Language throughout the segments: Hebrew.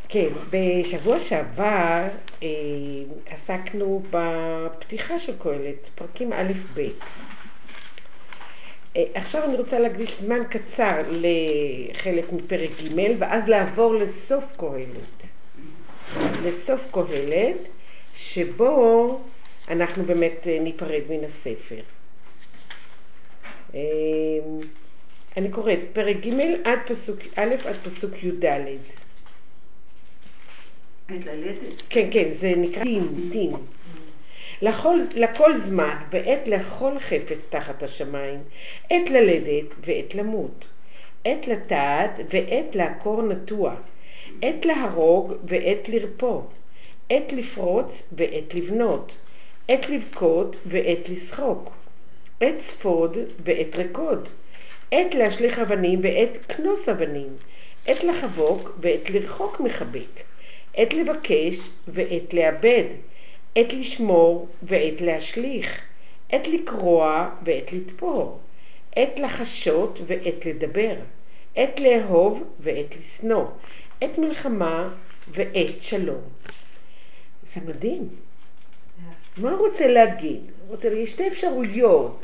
כן, בשבוע שעבר עסקנו בפתיחה של קהלת, פרקים א' ב'. עכשיו אני רוצה להקדיש זמן קצר לחלק מפרק ג' ואז לעבור לסוף קהלת. לסוף קהלת, שבו אנחנו באמת ניפרד מן הספר. אני קוראת פרק ג' עד פסוק א' עד פסוק י' ד'. עת ללדת? כן, זה נקרא דין. לכל זמן ועת לכל חפץ תחת השמיים, עת ללדת ועת למות, עת לטעת ועת לעקור נטוע, עת להרוג ועת לרפוא, עת לפרוץ ועת לבנות, עת לבכות ועת לשחוק, עת ספוד ועת רקוד, עת להשליך אבנים ועת כנוס אבנים, עת לחבוק ועת לרחוק מחבק, עת לבקש ועת לאבד, עת לשמור ועת להשליך, עת לקרוע ועת לתפור, עת לחשות ועת לדבר, עת לאהוב ועת לשנוא, עת מלחמה ועת שלום. זה מדהים. מה הוא רוצה להגיד? הוא רוצה להגיד שתי אפשרויות,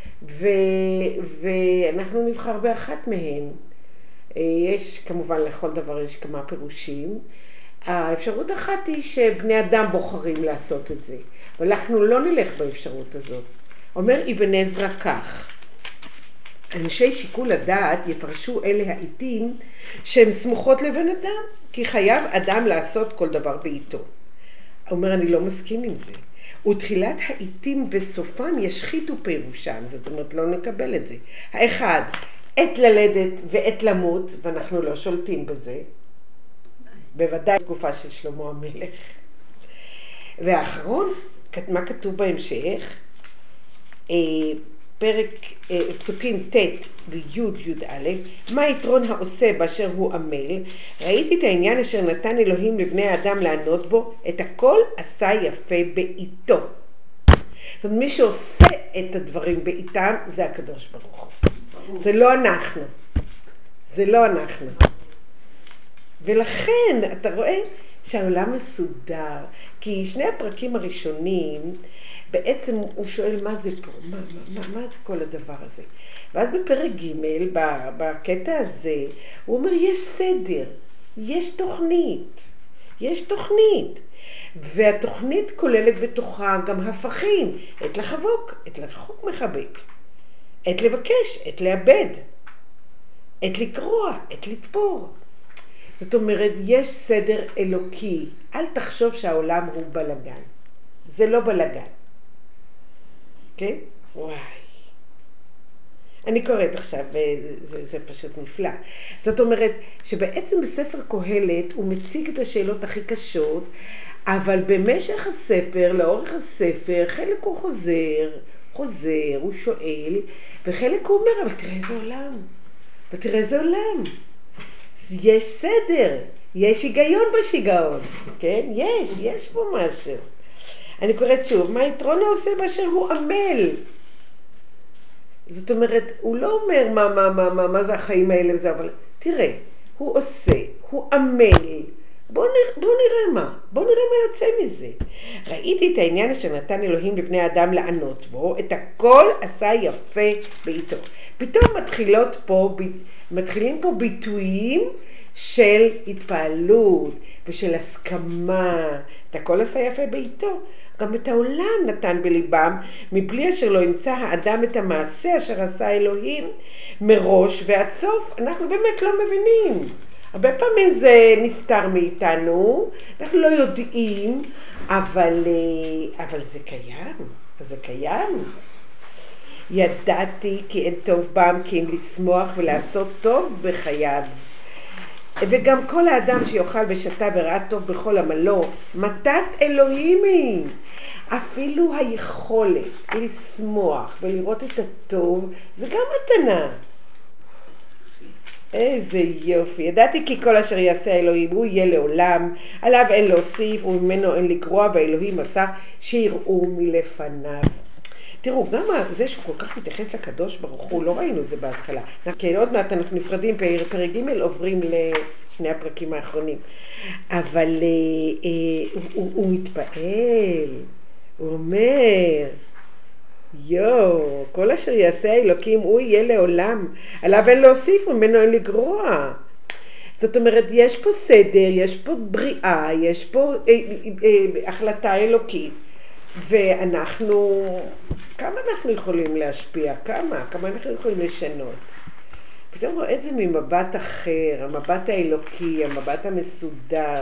ואנחנו נבחר באחת מהן. יש כמובן לכל דבר יש כמה פירושים. האפשרות אחת היא שבני אדם בוחרים לעשות את זה, אבל אנחנו לא נלך באפשרות הזאת. אומר אבן עזרא כך: אנשי שיקול הדעת יפרשו אלה העיתים שהן סמוכות לבן אדם, כי חייב אדם לעשות כל דבר בעיתו. אומר אני לא מסכים עם זה. ותחילת העיתים בסופם ישחיתו פירושם, זאת אומרת לא נקבל את זה. האחד, עת ללדת ועת למות, ואנחנו לא שולטים בזה. בוודאי תקופה של שלמה המלך. והאחרון, מה כתוב בהמשך? פסוקים ט' וי' י' מה יתרון העושה באשר הוא עמל? ראיתי את העניין אשר נתן אלוהים לבני האדם לענות בו, את הכל עשה יפה בעיתו. זאת אומרת, מי שעושה את הדברים בעיתם זה הקדוש ברוך הוא. זה לא אנחנו. זה לא אנחנו. ולכן אתה רואה שהעולם מסודר, כי שני הפרקים הראשונים בעצם הוא שואל מה זה פה, מה זה כל הדבר הזה. ואז בפרק ג' בקטע הזה הוא אומר יש סדר, יש תוכנית, והתוכנית כוללת בתוכה גם הפכים, עת לחבוק, עת לרחוק מחבק, עת לבקש, עת לאבד, עת לקרוע, עת לתפור. זאת אומרת, יש סדר אלוקי. אל תחשוב שהעולם הוא בלגן. זה לא בלגן. כן? וואי. אני קוראת עכשיו, וזה פשוט נפלא. זאת אומרת, שבעצם בספר קהלת הוא מציג את השאלות הכי קשות, אבל במשך הספר, לאורך הספר, חלק הוא חוזר, הוא שואל, וחלק הוא אומר, אבל תראה איזה עולם. יש סדר, יש היגיון בשיגעון, כן? יש פה משהו. אני קוראת שוב, מה יתרון העושה באשר הוא עמל? זאת אומרת, הוא לא אומר מה זה החיים האלה וזה, אבל תראה, הוא עושה, הוא עמל. בוא נראה מה יוצא מזה. ראיתי את העניין אשר נתן אלוהים לבני האדם לענות בו, את הכל עשה יפה בעיתו. פתאום מתחילים פה ביטויים של התפעלות ושל הסכמה. את הכל עשה יפה בעיתו. גם את העולם נתן בליבם, מבלי אשר לא ימצא האדם את המעשה אשר עשה אלוהים מראש ועד סוף. אנחנו באמת לא מבינים. הרבה פעמים זה נסתר מאיתנו, אנחנו לא יודעים, אבל זה קיים. ידעתי כי אין טוב בם כי אם לשמוח ולעשות טוב בחייו. וגם כל האדם שיוכל ושתה וראה טוב בכל עמלו, מתת אלוהים היא. אפילו היכולת לשמוח ולראות את הטוב, זה גם מתנה. איזה יופי. ידעתי כי כל אשר יעשה האלוהים הוא יהיה לעולם, עליו אין להוסיף וממנו אין לקרוע, והאלוהים עשה שיראו מלפניו. תראו, גם זה שהוא כל כך מתייחס לקדוש ברוך הוא, לא ראינו את זה בהתחלה. כן, עוד מעט אנחנו נפרדים, פרק ג' עוברים שני הפרקים האחרונים. אבל הוא מתפעל, הוא אומר, כל אשר יעשה האלוקים הוא יהיה לעולם, עליו אין להוסיף וממנו אין לגרוע. זאת אומרת, יש פה סדר, יש פה בריאה, יש פה החלטה אלוקית, ואנחנו, כמה אנחנו יכולים להשפיע? כמה אנחנו יכולים לשנות? פתאום רואה את זה ממבט אחר, המבט האלוקי, המבט המסודר.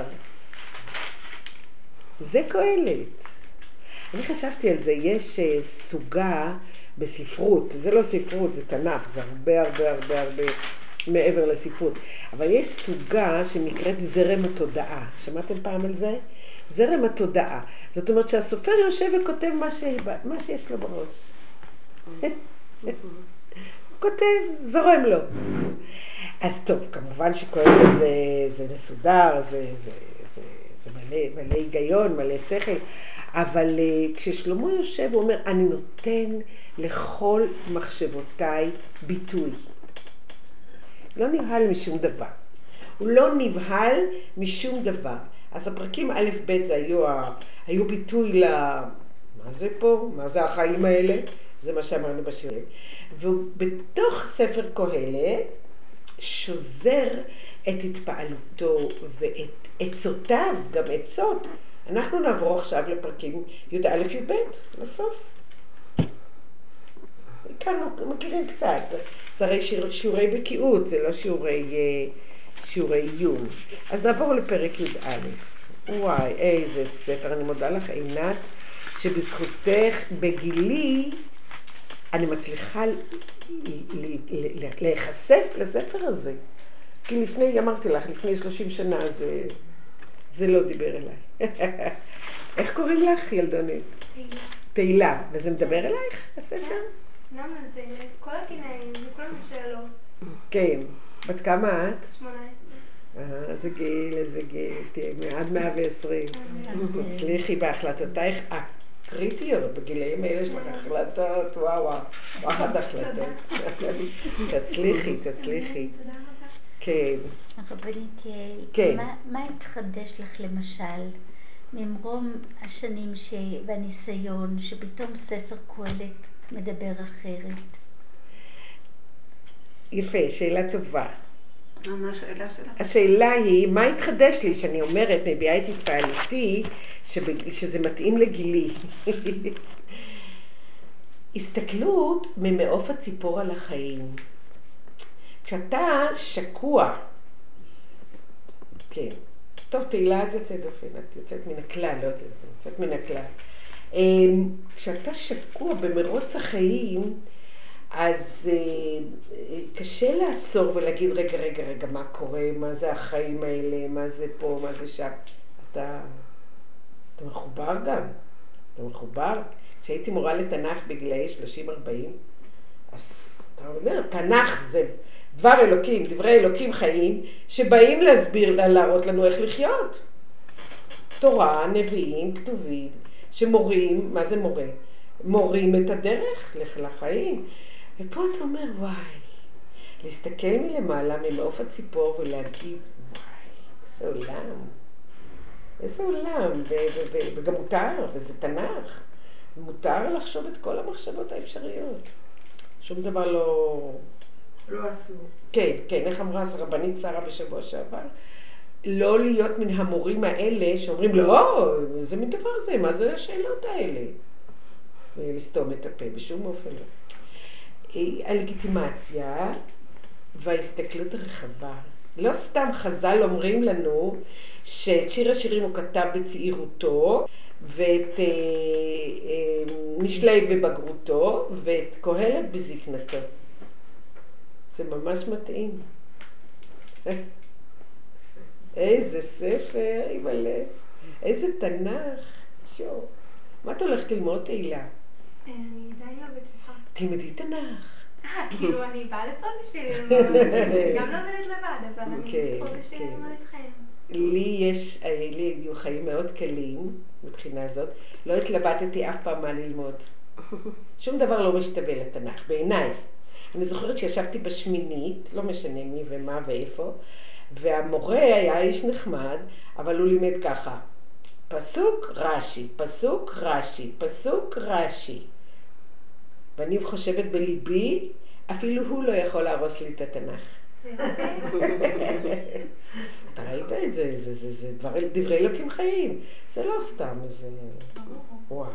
זה קהלת. אני חשבתי על זה, יש סוגה בספרות, זה לא ספרות, זה תנ"ך, זה הרבה מעבר לספרות, אבל יש סוגה שנקראת זרם התודעה. שמעתם פעם על זה? זרם התודעה. זאת אומרת שהסופר יושב וכותב מה שיש לו בראש. הוא כותב, זורם לו. אז טוב, כמובן שקהלת זה מסודר, זה מלא היגיון, מלא שכל, אבל כששלמה יושב הוא אומר, אני נותן לכל מחשבותיי ביטוי. לא נבהל משום דבר. הוא לא נבהל משום דבר. אז הפרקים א' ב' זה היו ביטוי מה זה פה? מה זה החיים האלה? זה מה שאמרנו בשיעורים. ובתוך ספר קהלת שוזר את התפעלותו ואת עצותיו, גם עצות. אנחנו נעבור עכשיו לפרקים י"א י"ב, לסוף. כאן מכירים קצת, זה הרי שיעורי בקיאות, זה לא שיעורי עיון. אז נעבור לפרק י"א. וואי, איזה ספר, אני מודה לך עינת, שבזכותך בגילי אני מצליחה להיחשף לספר הזה. כי אמרתי לך, לפני 30 שנה זה לא דיבר אליי. איך קוראים לך, ילדונית? תהילה. תהילה. וזה מדבר אלייך, הספר? למה זה? כל הקינאים, כל השאלות. כן. בת כמה את? 18. איזה גיל, שתהיה עד 120. תצליחי בהחלטותייך הקריטיות, בגילאים האלה יש לך החלטות, וואו, וואחד החלטות. תצליחי. תודה רבה. כן. הרבנית כן. יעל, מה התחדש לך למשל ממרום השנים והניסיון שפתאום ספר קהלת מדבר אחרת? יפה, שאלה טובה. מה השאלה שלך? השאלה היא, מה התחדש לי שאני אומרת, מביאה את התפעלותי, שזה מתאים לגילי. הסתכלות ממעוף הציפור על החיים. כשאתה שקוע, כן, טוב, תהילה את יוצאת דופן, את יוצאת מן הכלל, לא יוצאת דופן, יוצאת מן הכלל. כשאתה שקוע במרוץ החיים, אז קשה לעצור ולהגיד, רגע, מה קורה, מה זה החיים האלה, מה זה פה, מה זה שם. אתה מחובר גם, אתה מחובר. כשהייתי מורה לתנ"ך בגילאי 30-40, אז אתה אומר, תנ"ך זה דבר אלוקים, דברי אלוקים חיים, שבאים להראות לנו איך לחיות. תורה, נביאים, כתובים, שמורים, מה זה מורה? מורים את הדרך לחיים. ופה אתה אומר, וואי, להסתכל מלמעלה, ממעוף הציפור, ולהגיד, וואי, איזה עולם, וגם מותר, וזה תנ"ך. מותר לחשוב את כל המחשבות האפשריות. שום דבר לא עשו. כן, איך אמרה הרבנית שרה בשבוע שעבר? לא להיות מן המורים האלה שאומרים, לא, זה מדבר זה, מה זה השאלות האלה? ולסתום את הפה, בשום אופן לא. הלגיטימציה וההסתכלות הרחבה. לא סתם חז"ל אומרים לנו שאת שיר השירים הוא כתב בצעירותו, ואת משלי בבגרותו, ואת קהלת בזקנתו. זה ממש מתאים. איזה ספר, אימא'לה. איזה תנ"ך. מה את הולכת ללמוד, תהילה? אני עדיין לא בטוחה. תלמדי תנ"ך. כאילו אני באה לפה בשביל ללמוד, אני גם לא עובדת לבד, אבל אני פה בשביל ללמוד איתכם. לי היו חיים מאוד קלים מבחינה זאת. לא התלבטתי אף פעם מה ללמוד. שום דבר לא משתווה לתנ"ך, בעיניי. אני זוכרת שישבתי בשמינית, לא משנה מי ומה ואיפה, והמורה היה איש נחמד, אבל הוא לימד ככה. פסוק רש"י, פסוק רש"י, פסוק רש"י. ואני חושבת בליבי, אפילו הוא לא יכול להרוס לי את התנ"ך. אתה ראית את זה, זה דברי אלוקים חיים. זה לא סתם איזה... וואי.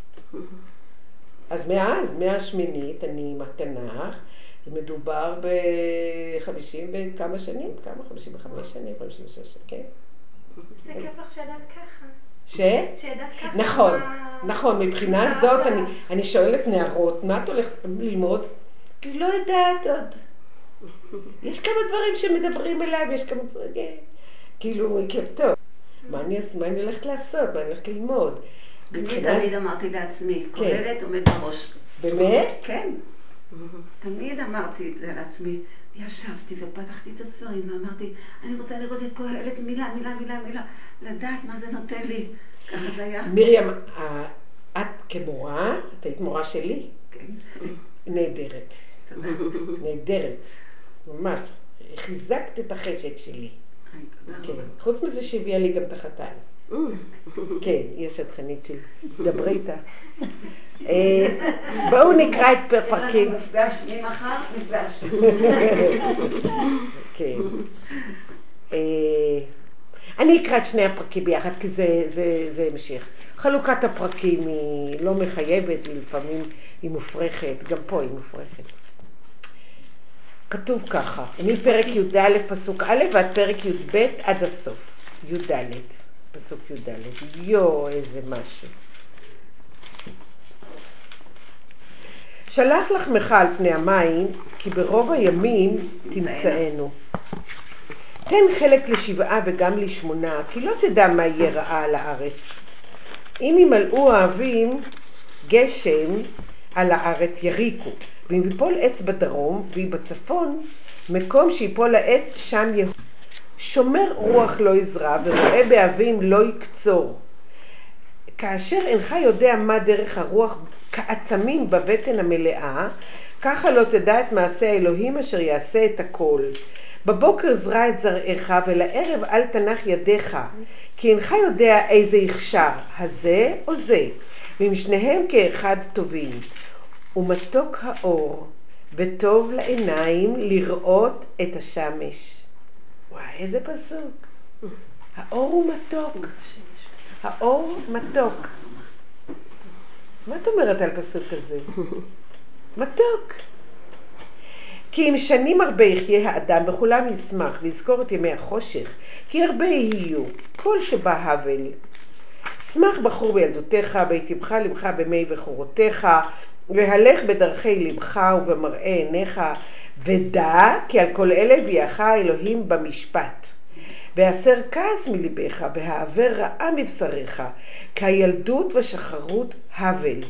אז מאז, מהשמינית, אני עם התנ"ך, זה מדובר ב-50 וכמה שנים? כמה? 55 שנים? 56 שנים, כן? זה כיף לך שידעת ככה. שידעת ככה. נכון, נכון, מבחינה זאת אני שואלת נערות, מה את הולכת ללמוד? כי לא יודעת עוד. יש כמה דברים שמדברים אליי, ויש כמה דברים, כאילו, טוב. מה אני הולכת לעשות? מה אני הולכת ללמוד? אני תמיד אמרתי לעצמי, קהלת עומד בראש. באמת? כן. תמיד אמרתי את זה לעצמי. ישבתי ופתחתי את הספרים ואמרתי, אני רוצה לראות את קהלת מילה, מילה, מילה, מילה, לדעת מה זה נותן לי. ככה זה היה. מרים, את כמורה, את היית מורה שלי? כן. נהדרת. נהדרת. ממש. חיזקת את החשק שלי. כן. חוץ מזה שהביאה לי גם את החתן. כן, היא השטחנית שלי. דברי איתה. בואו נקרא את פרקים. יש לנו מפגש, ממחר מפגש. כן. אני אקרא את שני הפרקים ביחד, כי זה המשיך. חלוקת הפרקים היא לא מחייבת, לפעמים היא מופרכת, גם פה היא מופרכת. כתוב ככה, מפרק י"א פסוק א' ועד פרק י"ב עד הסוף. י"ד, פסוק י"ד. איזה משהו. שלח לחמך על פני המים, כי ברוב הימים תמצאנו. תן חלק לשבעה וגם לשמונה, כי לא תדע מה יהיה רעה על הארץ. אם ימלאו האבים גשם על הארץ יריקו, ואם יפול עץ בדרום ואם בצפון, מקום שיפול העץ שם יהוא. שומר רוח לא יזרע ורואה באבים לא יקצור. כאשר אינך יודע מה דרך הרוח כעצמים בבטן המלאה, ככה לא תדע את מעשה האלוהים אשר יעשה את הכל. בבוקר זרע את זרעך ולערב אל תנח ידיך, כי אינך יודע איזה יכשר, הזה או זה, ואם שניהם כאחד טובים. ומתוק האור וטוב לעיניים לראות את השמש. וואי, איזה פסוק. האור הוא מתוק. האור מתוק. מה את אומרת על פסוק כזה? מתוק. כי אם שנים הרבה יחיה האדם וכולם ישמח ויזכור את ימי החושך, כי הרבה יהיו, כל שבא הבל. שמח בחור בילדותיך, ויטיבך לבך במי בחורותיך, והלך בדרכי לבך ובמראה עיניך, ודע כי על כל אלה ביאך אלוהים במשפט. והסר כעס מלבך, והעבר רעה מבשריך, כי הילדות ושחרות הבל.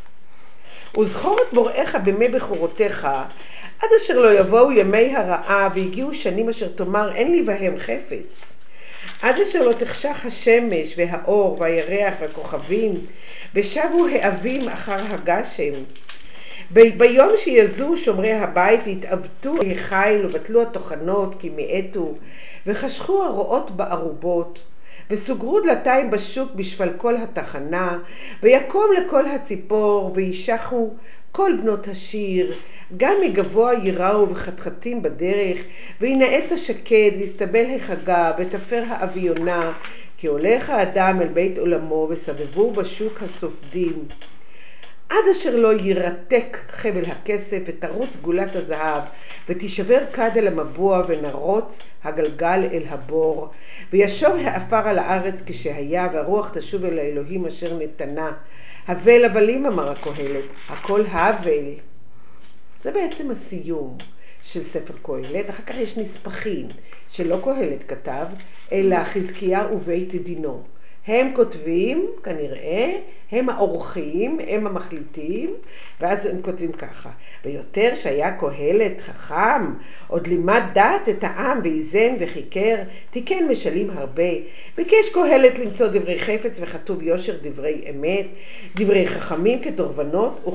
וזכור את בוראיך במי בחורותיך, עד אשר לא יבואו ימי הרעה, והגיעו שנים אשר תאמר אין לי בהם חפץ. עד אשר לא תחשך השמש והאור והירח והכוכבים, ושבו האבים אחר הגשם. ביום שיזו שומרי הבית והתאבטו החיל ובטלו התוכנות כי מעטו, וחשכו הרועות בערובות, וסוגרו דלתיים בשוק בשפל כל התחנה, ויקום לכל הציפור, וישחו כל בנות השיר, גם מגבוה יראו וחתחתים בדרך, וינעץ השקד, ויסתבל החגה, ותפר האביונה, כי הולך האדם אל בית עולמו, וסבבו בשוק הסופדים. עד אשר לא ירתק חבל הכסף, ותרוץ גולת הזהב, ותשבר כד אל המבוע, ונרוץ הגלגל אל הבור, וישוב האפר על הארץ כשהיה, והרוח תשוב אל האלוהים אשר נתנה. הבל הבלים, אמר הקהלת, הכל הבל. זה בעצם הסיום של ספר קהלת. אחר כך יש נספחים שלא קהלת כתב, אלא חזקיה ובית דינו. הם כותבים, כנראה, הם האורחים, הם המחליטים, ואז הם כותבים ככה. ויותר שהיה קהלת חכם, עוד לימד דעת את העם ואיזן וחיקר, תיקן משלים הרבה. ביקש קהלת למצוא דברי חפץ וכתוב יושר דברי אמת, דברי חכמים כדורבנות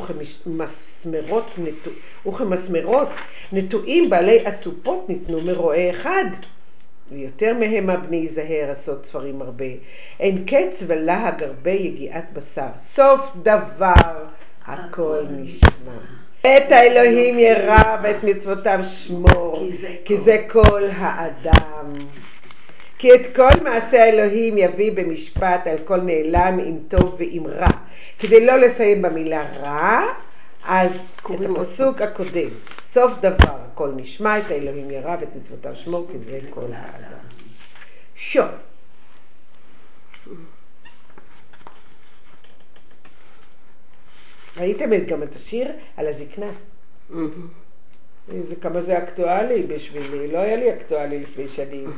וכמסמרות נטועים בעלי אסופות ניתנו מרועה אחד. ויותר מהם בני יזהר עשות ספרים הרבה. אין קץ ולהג הרבה יגיעת בשר. סוף דבר הכל נשמע. את האלוהים ירא ואת מצוותיו שמור, כי זה כל האדם. כי את כל מעשה האלוהים יביא במשפט על כל נעלם עם טוב ועם רע. כדי לא לסיים במילה רע, אז את הפסוק הקודם. סוף דבר הכל נשמע, את האלוהים ירא ואת מצוותיו שמור, כי זה כל האדם. שו. ראיתם גם את השיר על הזקנה? כמה זה אקטואלי בשבילי, לא היה לי אקטואלי לפני שנים.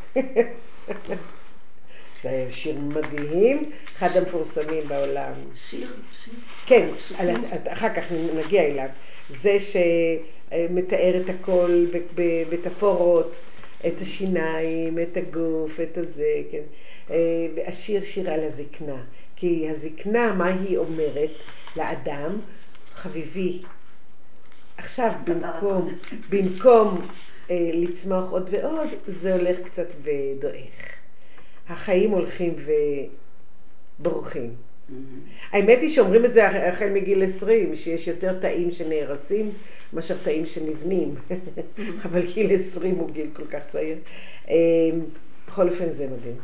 זה היה שיר מדהים, אחד המפורסמים בעולם. שיר? כן, אחר כך נגיע אליו. זה שמתאר את הכל בתפורות, את השיניים, את הגוף, את הזה, כן. השיר שיר על הזקנה, כי הזקנה, מה היא אומרת לאדם? חביבי, עכשיו במקום לצמוח עוד ועוד, זה הולך קצת ודועך. החיים הולכים ובורחים. האמת היא שאומרים את זה החל מגיל 20, שיש יותר תאים שנהרסים מאשר תאים שנבנים. אבל גיל 20 הוא גיל כל כך צעיר. בכל אופן זה מדהים.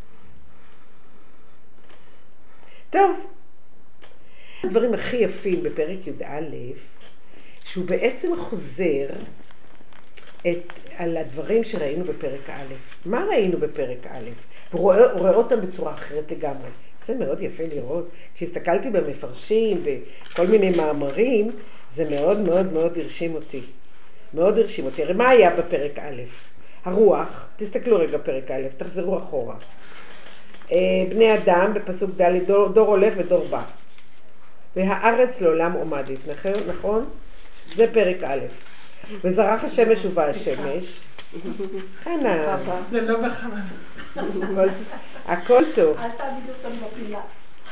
טוב. הדברים הכי יפים בפרק י"א, שהוא בעצם חוזר על הדברים שראינו בפרק א'. מה ראינו בפרק א'? הוא רואה אותם בצורה אחרת לגמרי. זה מאוד יפה לראות. כשהסתכלתי במפרשים וכל מיני מאמרים, זה מאוד מאוד מאוד הרשים אותי. מאוד הרשים אותי. הרי מה היה בפרק א'? הרוח, תסתכלו רגע פרק א', תחזרו אחורה. בני אדם בפסוק ד', דור הולך ודור בא. והארץ לעולם עומדת, נכון? זה פרק א'. וזרח השמש ובא השמש. חנה. זה לא בכוונה. הכל טוב. אל תעמיד אותם בפילה.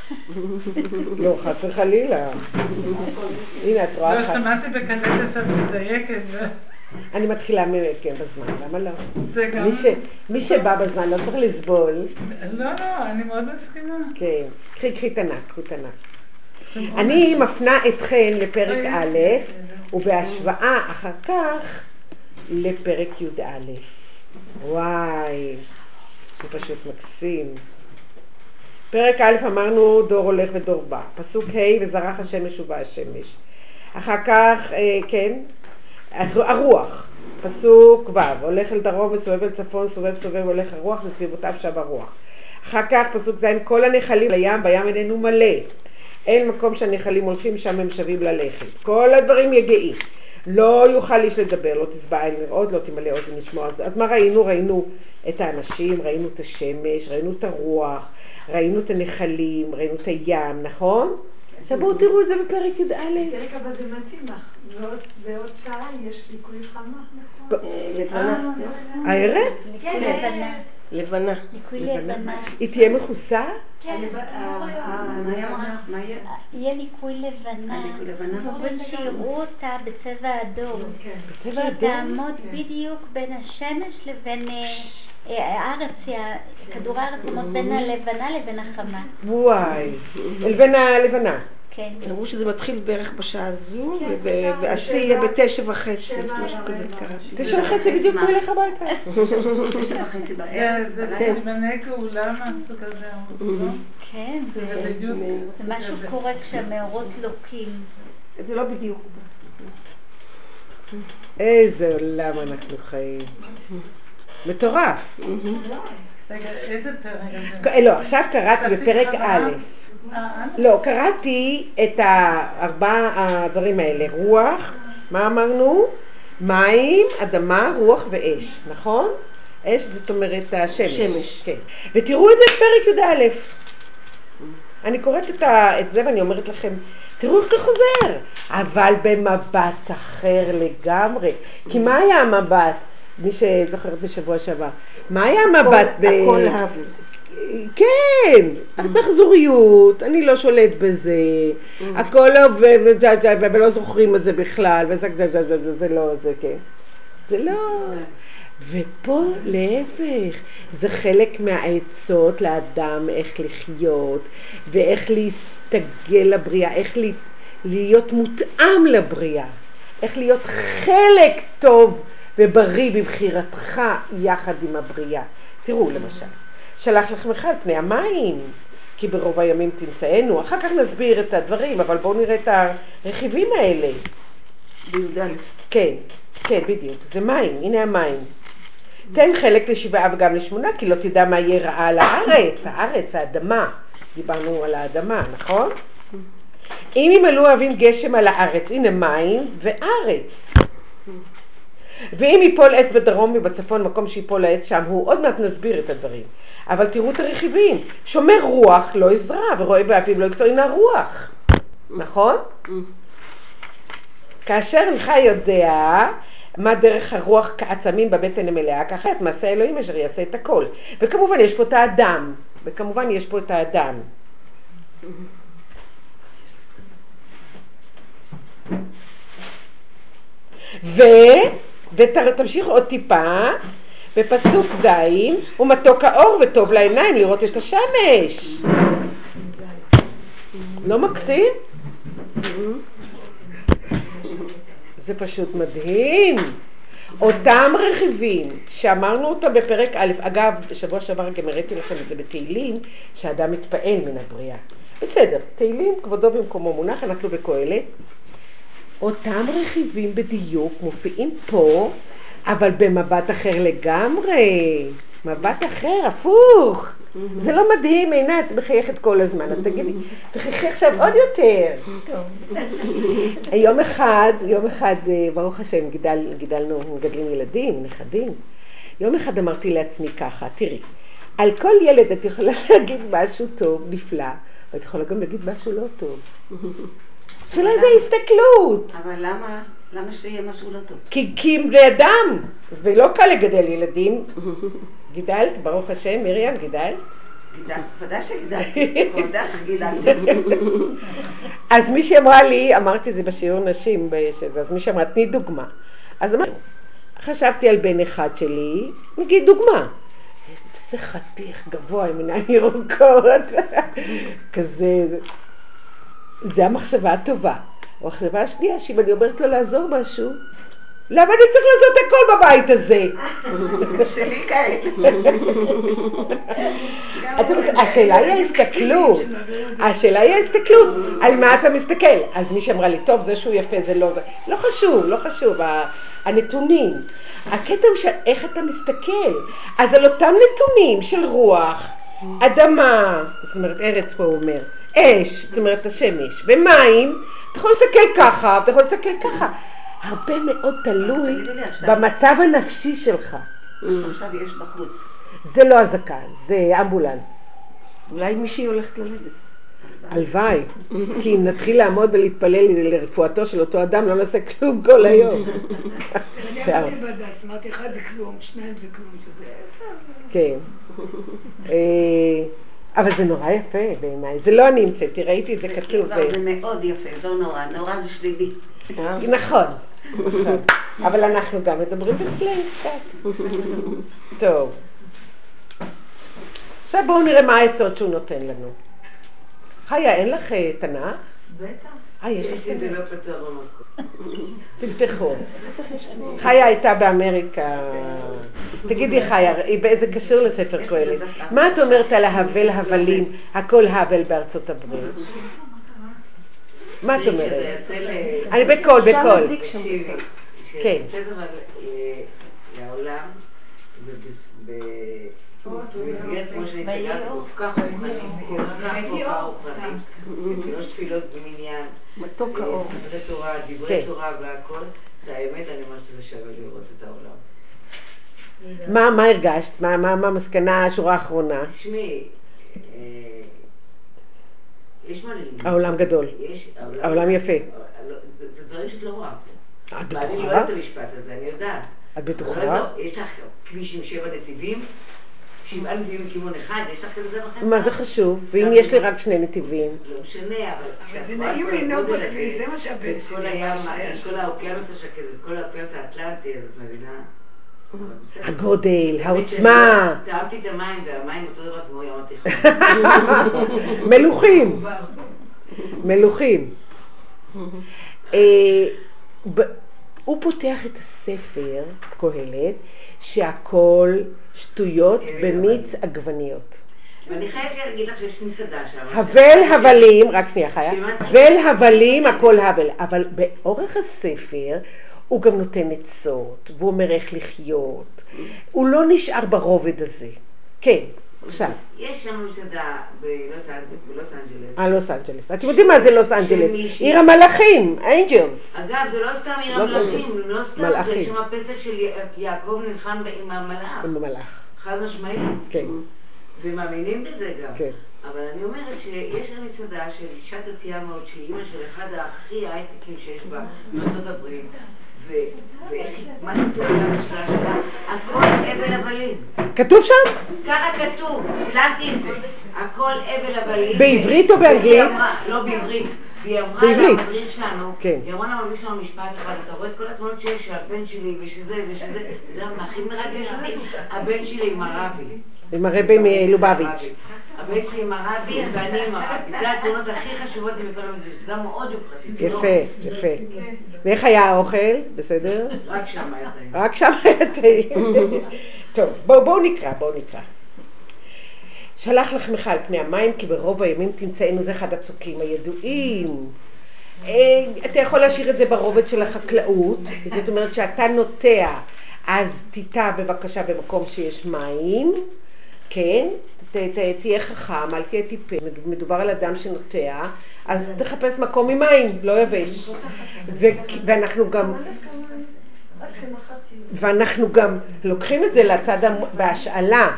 לא, חס וחלילה. הנה, את רואה. לא, שמעתי בקנדס את מדייקת. אני מתחילה כן בזמן, למה לא? זה גם... מי שבא בזמן לא צריך לסבול. לא, אני מאוד מסכימה. כן, קחי תנ"ך, קחו תנ"ך. אני מפנה אתכן לפרק א' ובהשוואה אחר כך לפרק י"א. וואי, זה פשוט מקסים. פרק א' אמרנו דור הולך ודור בא. פסוק ה' וזרח השמש ובא השמש. אחר כך, כן, הרוח. פסוק ו' הולך אל דרום וסובב אל צפון, סובב הולך הרוח וסביבותיו שב הרוח. אחר כך פסוק ז' כל הנחלים לים, בים איננו מלא. אין מקום שהנחלים הולכים, שם הם שווים ללכת. כל הדברים יגעים. לא יוכל איש לדבר, לא תשבע עין לראות, לא תמלא אוזן לשמוע. אז מה ראינו? ראינו את האנשים, ראינו את השמש, ראינו את הרוח, ראינו את הנחלים, ראינו את הים, נכון? עכשיו בואו תראו את זה בפרק י"א. פרק הבא זה מתאים לך. ועוד שעה יש ליקוי חמה, נכון? לבנה. הערב? ליקוי לבנה. לבנה. ליקוי לבנה. היא תהיה מכוסה? כן, מה יהיה? יהיה ליקוי לבנה. ליקוי לבנה. אומרים שיראו אותה בצבע אדום. בצבע היא אדום? תעמוד בדיוק בין השמש לבין הארץ, כדור הארץ יעמוד בין הלבנה לבין החמה. וואי, לבין הלבנה. כן. אמרו שזה מתחיל בערך בשעה הזו, והשיא יהיה ב9:30, משהו כזה קרה. 9:30 בדיוק הוא ילך הביתה. 9:30 בערב. זה בסימני גאולה משהו כזה, לא? כן, זה בדיוק. זה משהו קורה כשהמאורות לוקים. זה לא בדיוק. איזה עולם אנחנו חיים. מטורף. רגע, איזה פרק? לא, עכשיו קראתי בפרק א'. לא, קראתי את ארבע הדברים האלה. רוח, מה אמרנו? מים, אדמה, רוח ואש, נכון? אש זאת אומרת השמש. שמש. כן. ותראו את זה בפרק י"א. אני קוראת את זה ואני אומרת לכם, תראו איך זה חוזר. אבל במבט אחר לגמרי. כי מה היה המבט? מי שזוכרת בשבוע שעבר. מה היה המבט הכל האוויר. כן, מחזוריות, אני לא שולט בזה, הכל עובד ולא זוכרים את זה בכלל, וזה לא, זה כן. זה לא, ופה להפך, זה חלק מהעצות לאדם איך לחיות ואיך להסתגל לבריאה, איך להיות מותאם לבריאה, איך להיות חלק טוב ובריא בבחירתך יחד עם הבריאה. תראו למשל, שלח לחמך על פני המים, כי ברוב הימים תמצאנו. אחר כך נסביר את הדברים, אבל בואו נראה את הרכיבים האלה. בי"א. כן, כן, בדיוק. זה מים, הנה המים. תן חלק לשבעה וגם לשמונה, כי לא תדע מה יהיה רעה על הארץ. הארץ, האדמה. דיברנו על האדמה, נכון? אם ימלאו אוהבים גשם על הארץ, הנה מים וארץ. ואם ייפול עץ בדרום ובצפון, מקום שיפול העץ שם, הוא עוד מעט נסביר את הדברים. אבל תראו את הרכיבים. שומר רוח לא יזרע, ורואה באביב לא יקטור, הנה הרוח. נכון? כאשר אינך יודע מה דרך הרוח כעצמים בבטן המלאה, ככה את מעשה אלוהים אשר יעשה את הכל. וכמובן יש פה את האדם. ותמשיך עוד טיפה, בפסוק זין, ומתוק האור וטוב לעיניים לראות את השמש. לא מקסים? זה פשוט מדהים. אותם רכיבים שאמרנו אותם בפרק א', אגב, בשבוע שעבר גם הראיתי לכם את זה בתהילים, שהאדם מתפעל מן הבריאה. בסדר, תהילים כבודו במקומו מונח, אנחנו בקהלת. אותם רכיבים בדיוק מופיעים פה, אבל במבט אחר לגמרי. מבט אחר, הפוך. זה לא מדהים, עינת, את מחייכת כל הזמן. אז תגידי, תחייכי עכשיו עוד יותר. יום אחד, ברוך השם, מגדלים ילדים, נכדים. יום אחד אמרתי לעצמי ככה, תראי, על כל ילד את יכולה להגיד משהו טוב, נפלא, ואת יכולה גם להגיד משהו לא טוב. שלא איזה הסתכלות. אבל למה שיהיה משהו לא טוב? כי הם בני אדם, ולא קל לגדל ילדים. גידלת, ברוך השם, מרים, גידלת? ודאי שגידלתי, ועודך גידלתי. אז מי שאמרה לי, אמרתי את זה בשיעור נשים, אז מי שאמרה, תני דוגמה. אז אמרתי, חשבתי על בן אחד שלי, נגיד דוגמה. זה חתיך גבוה עם עיניים ירוקות, כזה, זה המחשבה הטובה. המחשבה השנייה, שאם אני אומרת לו לעזור משהו, למה אני צריך לעשות הכל בבית הזה? שלי כאלה. השאלה היא ההסתכלות. על מה אתה מסתכל? אז מי שאמרה לי, טוב, זה שהוא יפה, זה לא... לא חשוב, הנתונים. הקטע הוא של איך אתה מסתכל. אז על אותם נתונים של רוח, אדמה, זאת אומרת, ארץ פה הוא אומר, אש, זאת אומרת, השמש, ומים, אתה יכול להסתכל ככה, אתה יכול להסתכל ככה. הרבה מאוד תלוי במצב הנפשי שלך. עכשיו יש בחוץ. זה לא הזקה, זה אמבולנס. אולי מישהי הולכת ללדת. הלוואי, כי אם נתחיל לעמוד ולהתפלל לרפואתו של אותו אדם, לא נעשה כלום כל היום. אני אמרתי בדס, אמרתי לך זה כלום, שניים זה כלום, שזה... כן. אבל זה נורא יפה בעיניי, זה לא אני המצאתי, ראיתי את זה כתוב. זה מאוד יפה, לא נורא, נורא זה שלילי. נכון, אבל אנחנו גם מדברים בסלנג קצת. טוב. עכשיו בואו נראה מה העצות שהוא נותן לנו. חיה, אין לך תנ"ך? בטח. יש לך זה לא פתרון. תפתחו. חיה הייתה באמריקה. תגידי חיה, באיזה קשור לספר קהלת? מה את אומרת על ההבל הבלים, הכל הבל בארצות הברית? מה את אומרת? אני בקול. כן. בסדר לעולם, במסגרת כמו שאני סגרת, כל כך רוחני, שלוש תפילות במניין, ספרי תורה, דברי תורה והכל, את האמת אני אומרת שזה שווה לראות את העולם. מה הרגשת? מה המסקנה השורה האחרונה? תשמעי, יש מה ללמוד. העולם גדול. העולם יפה. זה דברים שאת לא רואה פה. את בטוחה? ואני לא יודעת את המשפט הזה, אני יודעת. את בטוחה? יש לך כביש עם 7 נתיבים, 7 נתיבים מכיוון אחד, יש לך כזה דבר אחר? מה זה חשוב? ואם יש לי רק 2 נתיבים? לא משנה, אבל... זה נעים לנהוג בכביש, זה מה שהבן שלי. כל האוקיינוס השקט, כל האוקיינוס האטלנטי, אז את מבינה? הגודל, העוצמה. טעמתי את המים, והמים אותו דבר כמו ים התיכון. מלוכים. מלוכים. הוא פותח את הספר, קהלת, שהכל שטויות במיץ עגבניות. ואני חייבת להגיד לך שיש מסעדה שם. הבל הבלים, רק שנייה חיה, הבל הבלים הכל הבל, אבל באורך הספר הוא גם נותן עצות, והוא אומר איך לחיות, הוא לא נשאר ברובד הזה. כן, עכשיו. יש שם מסעדה בלוס אנג'לס. לוס אנג'לס. אתם יודעים מה זה לוס אנג'לס? עיר המלאכים, אנג'לס. אגב, זה לא סתם עיר המלאכים, לא סתם, זה שם הפסל של יעקב נלחם עם המלאך. עם המלאך. חד משמעית. כן. ומאמינים בזה גם. כן. אבל אני אומרת שיש שם מסעדה של אישה דתייה מאוד, שהיא אימא של אחד הכי הייטקים שיש בארצות הברית. ומה כתוב במשלה שלה? הכל אבל הבלים. כתוב שם? ככה כתוב, צילמתי את זה. הכל אבל הבלים. בעברית או באנגלית? לא בעברית. והיא אמרה למדריך שלנו, היא אמרה למדריך שלנו משפט אחד, אתה רואה את כל התמונות שיש של הבן שלי ושזה, אתה יודע מה הכי מרגש אותי? הבן שלי עם הרבי. עם הרבי מלובביץ'. הבן שלי עם הרבי ואני עם הרבי. זה התמונות הכי חשובות לי מכל המזל, זה גם מאוד יוקרתית. יפה, יפה. ואיך היה האוכל? בסדר? רק שם היה טעים. רק שם היה טעים. טוב, בואו נקרא. שלח לחמך על פני המים, כי ברוב הימים תמצאנו, זה אחד הפסוקים הידועים. אתה יכול להשאיר את זה ברובד של החקלאות, זאת אומרת שאתה נוטע, אז תיטע בבקשה במקום שיש מים, כן? תהיה חכם, אל תהיה טיפש, מדובר על אדם שנוטע, אז תחפש מקום עם מים, לא יבש. ואנחנו גם לוקחים את זה לצד בהשאלה.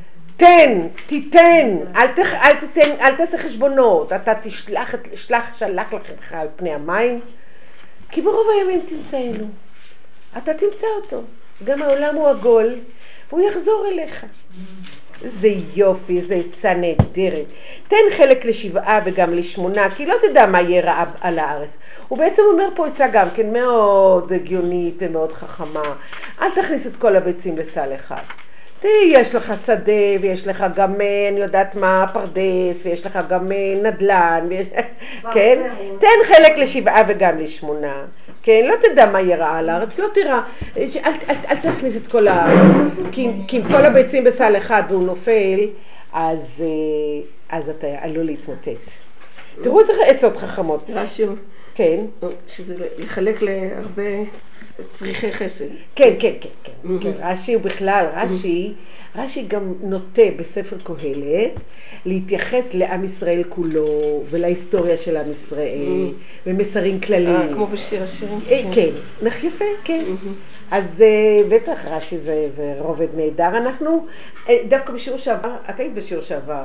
תיתן, אל תעשה חשבונות, אתה שלח לכם על פני המים, כי ברוב הימים תמצאנו, אתה תמצא אותו, גם העולם הוא עגול, והוא יחזור אליך. זה יופי, זה עצה נהדרת. תן חלק לשבעה וגם לשמונה, כי לא תדע מה יהיה רעב על הארץ. הוא בעצם אומר פה עצה גם כן מאוד הגיונית ומאוד חכמה. אל תכניס את כל הביצים לסל אחד. יש לך שדה ויש לך גם, אני יודעת מה, פרדס, ויש לך גם נדלן, כן? תן חלק לשבעה וגם לשמונה, כן? לא תדע מה יראה על הארץ, לא תראה, אל תכניס את כל כי אם כל הביצים בסל אחד והוא נופל, אז אתה עלול להתמוטט. תראו איזה עצות חכמות. רש"י, כן. שזה לחלק להרבה צריכי חסד. כן. רש"י הוא בכלל, רש"י גם נוטה בספר קהלת להתייחס לעם ישראל כולו ולהיסטוריה של עם ישראל ומסרים כלליים. כמו בשיר השירים. כן, יפה, כן. אז בטח רש"י זה רובד נהדר. אנחנו דווקא בשיעור שעבר, את היית בשיעור שעבר,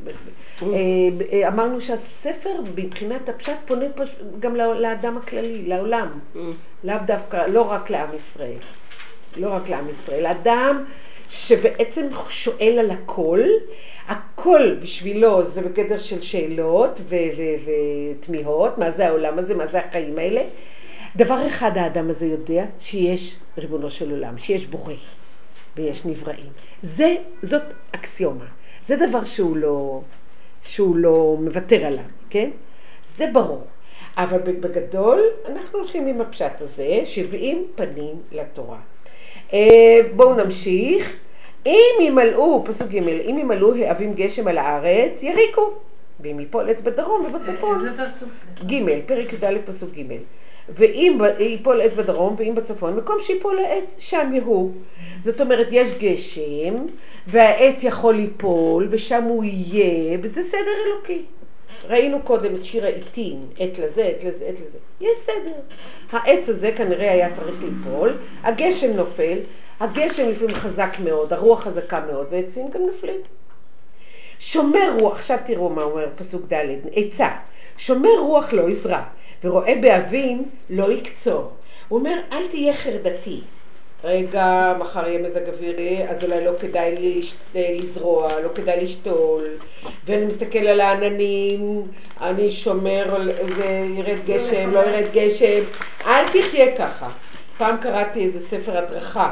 אמרנו שהספר מבחינת הפשט פונה גם לאדם הכללי, לעולם. לאו דווקא, לא רק לעם ישראל. לא רק לעם ישראל. אדם שבעצם שואל על הכל בשבילו זה בגדר של שאלות ותמיהות, מה זה העולם הזה, מה זה החיים האלה. דבר אחד האדם הזה יודע, שיש ריבונו של עולם, שיש בורא ויש נבראים. זאת אקסיומה. זה דבר שהוא לא מוותר עליו, כן? זה ברור. אבל בגדול אנחנו הולכים עם הפשט הזה, 70 פנים לתורה. בואו נמשיך. אם ימלאו, פסוק ג', אם ימלאו האבים גשם על הארץ, יריקו. ואם ייפול עץ בדרום ובצפון. איזה פסוק זה? ג', פרק י"ד פסוק ג'. ואם ייפול עץ בדרום ואם בצפון, מקום שיפול העץ, שם יהוא. זאת אומרת, יש גשם, והעץ יכול ליפול, ושם הוא יהיה, וזה סדר אלוקי. ראינו קודם את שיר העיתים, עת לזה, עת לזה, עת לזה. יש סדר. העץ הזה כנראה היה צריך ליפול, הגשם נופל, הגשם לפעמים חזק מאוד, הרוח חזקה מאוד, ועצים גם נופלים. שומר רוח, עכשיו תראו מה אומר פסוק ד', עצה, שומר רוח לא יזרע, ורואה באבים לא יקצור. הוא אומר, אל תהיה חרדתי. רגע, מחר יהיה מזג אוויר, אז אולי לא כדאי לי לזרוע, לא כדאי לשתול, ואני מסתכל על העננים, אני שומר, ירד גשם, לא ירד גשם, אל תחיה ככה. פעם קראתי איזה ספר הדרכה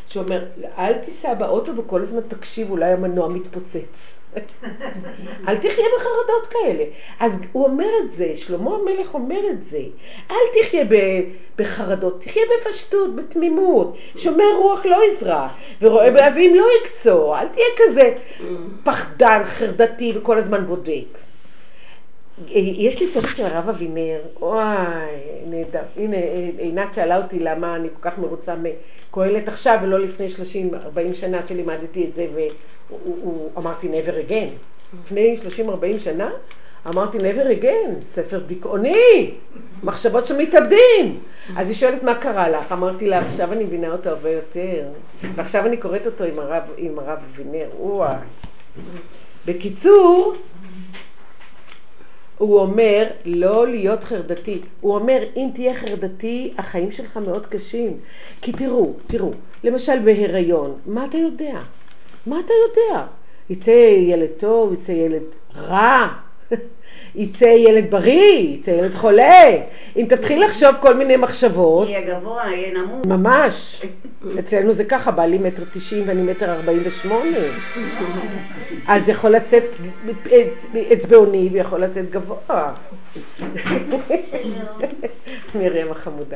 שאומר, אל תיסע באוטו וכל הזמן תקשיב, אולי המנוע מתפוצץ. אל תחיה בחרדות כאלה. אז הוא אומר את זה, שלמה המלך אומר את זה. אל תחיה בחרדות, תחיה בפשטות, בתמימות. שומר רוח לא יזרע, ורואה באבים לא יקצור. אל תהיה כזה פחדן, חרדתי וכל הזמן בודק. יש לי ספר של הרב אבינר, וואי, נהדר. הנה, עינת שאלה אותי למה אני כל כך מרוצה מקהלת עכשיו ולא לפני 30-40 שנה שלימדתי את זה, ואמרתי never again. לפני 30-40 שנה אמרתי never again, ספר דיכאוני, מחשבות שמתאבדים. אז היא שואלת מה קרה לך, אמרתי לה עכשיו אני מבינה אותו הרבה יותר, ועכשיו אני קוראת אותו עם הרב אבינר, וואי. בקיצור, הוא אומר לא להיות חרדתי. הוא אומר אם תהיה חרדתי החיים שלך מאוד קשים. כי תראו, למשל בהיריון, מה אתה יודע? מה אתה יודע? יצא ילד טוב, יצא ילד רע, יצא ילד בריא, יצא ילד חולה. אם תתחיל לחשוב כל מיני מחשבות, יהיה גבוה, יהיה נמוך. ממש. אצלנו זה ככה, בעלי 1.90 ואני 1.48. אז יכול לצאת אצבעוני ויכול לצאת גבוה. מרים החמודה.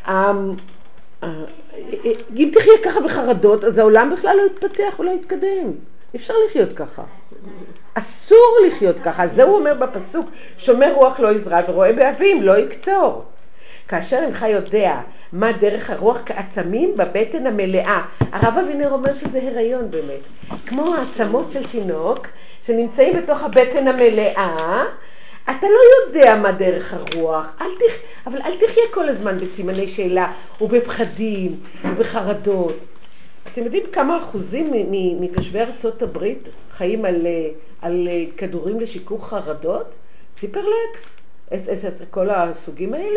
אם תחיה ככה בחרדות, אז העולם בכלל לא יתפתח ולא יתקדם. אפשר לחיות ככה. אסור לחיות ככה. זה הוא אומר בפסוק, שומר רוח לא יזרע ורואה באבים לא יקצור. כאשר אינך יודע מה דרך הרוח כעצמים בבטן המלאה. הרב אבינר אומר שזה הריון באמת. כמו העצמות של תינוק שנמצאים בתוך הבטן המלאה, אתה לא יודע מה דרך הרוח, אבל אל תחיה כל הזמן בסימני שאלה ובפחדים ובחרדות. אתם יודעים כמה אחוזים מתושבי ארצות הברית חיים על כדורים לשיכוך חרדות? ציפרלקס, כל הסוגים האלה?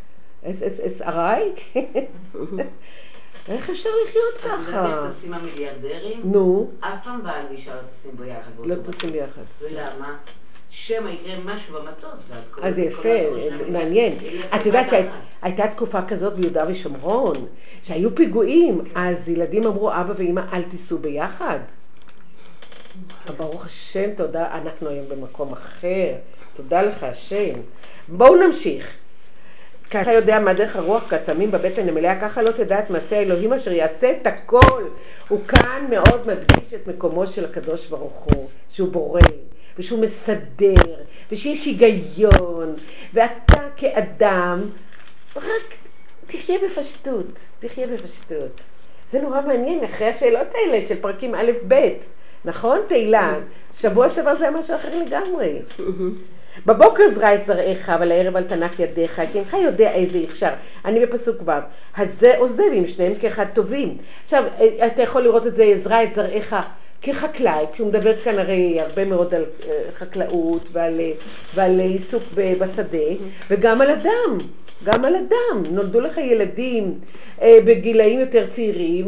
SSRI? איך אפשר לחיות ככה? אז תשים המיליארדרים? נו. אף פעם בעל ואישה לא תשים ביחד. לא תשים ביחד. ולמה? שמא יקרה משהו במטוס, אז יפה, מעניין. את יודעת שהייתה תקופה כזאת ביהודה ושומרון, שהיו פיגועים, אז ילדים אמרו, אבא ואמא, אל תיסעו ביחד. ברוך השם, תודה, אנחנו היום במקום אחר. תודה לך השם. בואו נמשיך. ככה יודע מה דרך הרוח כעצמים בבטן המלאה, ככה לא תדע את מעשה האלוהים אשר יעשה את הכל. הוא כאן מאוד מדגיש את מקומו של הקדוש ברוך הוא, שהוא בורא, ושהוא מסדר, ושיש היגיון, ואתה כאדם, רק תחיה בפשטות, תחיה בפשטות. זה נורא מעניין אחרי השאלות האלה של פרקים א' ב', נכון תהילה? שבוע שעבר זה היה משהו אחר לגמרי. בבוקר זרע את זרעך, אבל הערב על תנח ידיך, כי אינך יודע איזה יכשר. אני בפסוק ו', הזה עוזב עם שניהם כאחד טובים. עכשיו, אתה יכול לראות את זה, זרע את זרעך כחקלאי, כשהוא מדבר כאן הרי הרבה מאוד על חקלאות ועל עיסוק בשדה, וגם על אדם, גם על אדם. נולדו לך ילדים בגילאים יותר צעירים,